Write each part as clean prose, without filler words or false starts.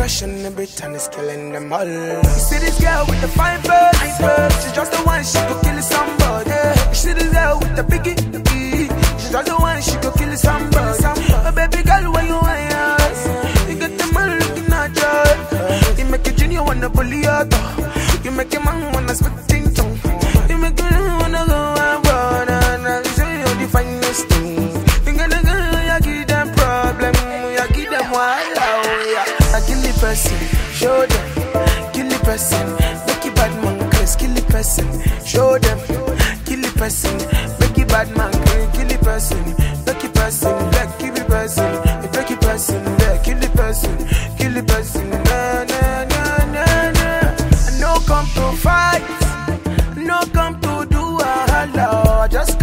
fresh and every time is killing them all. You see this girl with the fine face, she's just the one, she could kill somebody. You see this girl with the biggie, she's just the one, she could kill somebody. Oh baby girl, when you want yours, you get the man looking at you. You make a junior wanna bully out, you make a man wanna spit things on. You make a man wanna go out, and show you the finest thing. You gonna go, you give them problem, you give them wild. Kill the person, show them. Kill the person, make it bad man crazy. Kill the person, show them. Kill the person, make it bad man crazy. Kill the person, make it person, like kill the person, make it person, like kill the person, kill the person. Na na na na na. I no come to fight, no come to do a hello. Just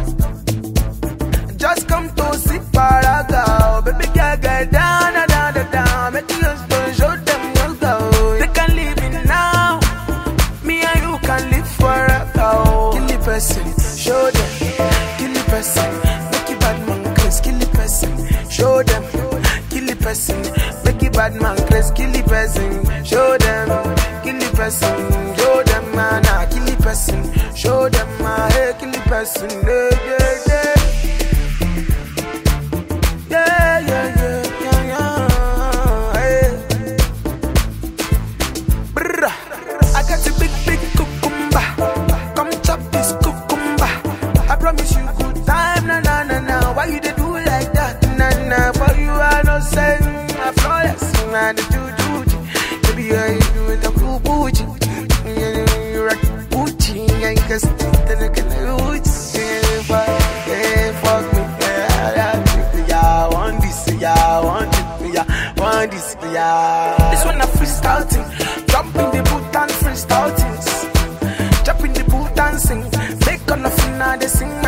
come to see paraga. Baby girl, get down, down, down. Make you show them you go. They can live it now. Me and you can live forever. Kill the person, show them. Kill the person, make it bad man crazy. Kill the person, show them. Kill the person, make it bad man crazy. Kill the person, show them. Kill the person, show them man. Kill the person, show them man. Hey, kill the person, yeah, yeah, yeah. Promise you good time, na na na na. Why you dey do like that, na na? For you I no say, I flawless, man. Do, baby, you doing the cool booty, you rock booty, and you can stick the neck in the roots. Fuck me, yeah, I want this, yeah, I want it, yeah, want this, yeah. This one a freestyle thing, jump in the boot and freestyle things, jump in the boot and sing, make on the finale they sing.